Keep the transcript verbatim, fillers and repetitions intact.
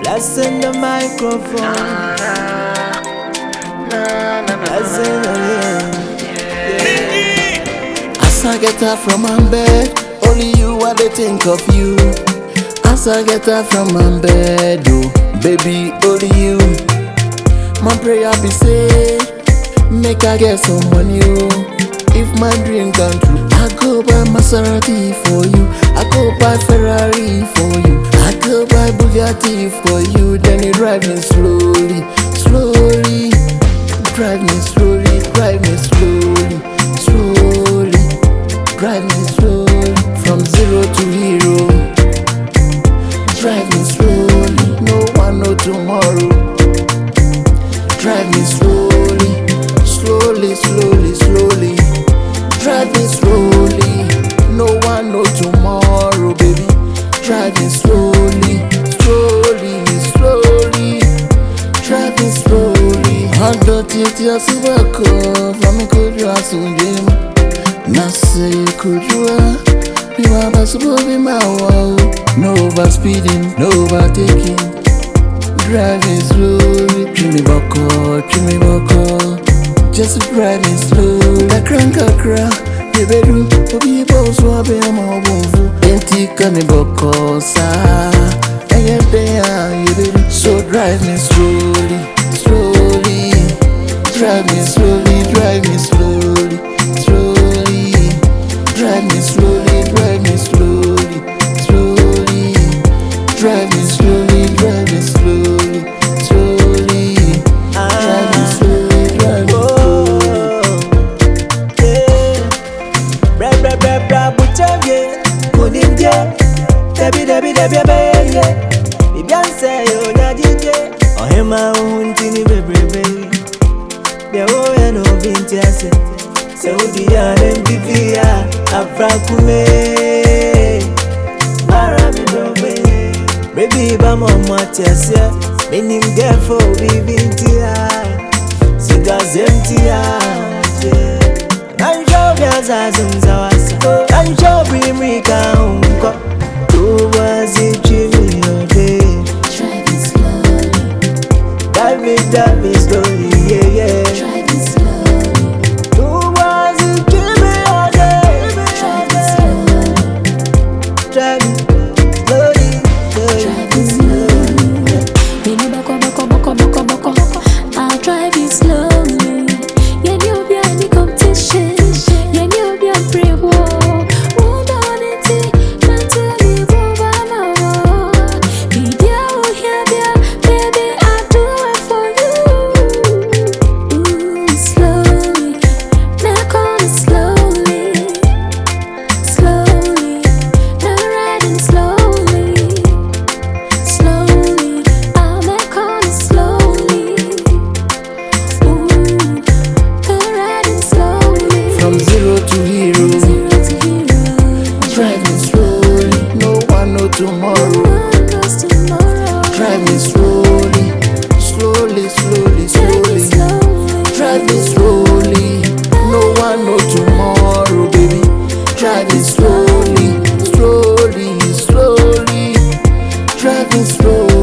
Let's in the microphone. Let's in the yeah. As I get up from my bed, only you I dey think of you. As I get up from my bed, oh baby, only you. My prayer be say, make I get some money, oh. If my dream come true, I go buy Maserati for you. I go buy Ferrari for you. I go buy Bugatti for you. Then you drive me slowly, slowly. Drive me slowly, drive me slowly, slowly. Drive me slowly, from zero to hero. Drive me slowly, no one know tomorrow. Drive me slowly, slowly, slowly, slowly. Drive me slowly, no one know tomorrow, baby. Drive me slowly, slowly, slowly. Drive me slowly. Hard dirty, tears of a cup. From me could you ask me, dream? Nase could you are? You are supposed to be my wow. No overspeeding, no overtaking. Drive me slowly. Treat me boko, treat me boko. Just drive me slow. The crank a cra. You better to be boss. So I be a mobile. Enti kani boko sa. And you better. So drive me slowly, slowly. Drive me slowly, drive me slowly, slowly. Drive me slowly, drive me slowly, slowly. Drive me slowly, drive me slowly, slowly. Drive me slowly, drive me slowly. Bra bra bra bra buchavye, kunimje. Debi debi debi beye. Bibianse yo nyajije. Ohema uhuntini bebrebe. Bewo ya no binti ase. Se udi ya nembivia afrakume. Mara mi dobe. Baby ba mama tiasia. Minim defo bibinti ya. Siga zemti ya. Kanjo biaza zumzawasa. Kanjo brimrika unko. Tuwazi chimi yode. Drive it slowly. Drive it, drive it slowly, yeah, yeah. Drive it slowly. Tuwazi chimi yode. Drive it slowly. Drive it slowly, slowly. Drive it slowly. You know boko boko boko boko boko boko. I'll drive it slowly. Yeah, you'll be any competition. Yeah, you'll be a brave war. Hold on and see, not to leave over my wall. Baby, I will hear ya. Baby, I'll do it for you. Ooh, slowly. Now come slowly. Slowly. Now riding slowly. Slowly. I'll make on slowly. Ooh, now riding slowly. From zero to hero. Zero to hero. Drive me slowly, no one know tomorrow. One goes tomorrow. Drive me slowly, slowly, slowly, Take it slowly. slowly. Drive me slowly, no one know tomorrow, baby. Drive me slowly, slowly, slowly. Drive me slowly.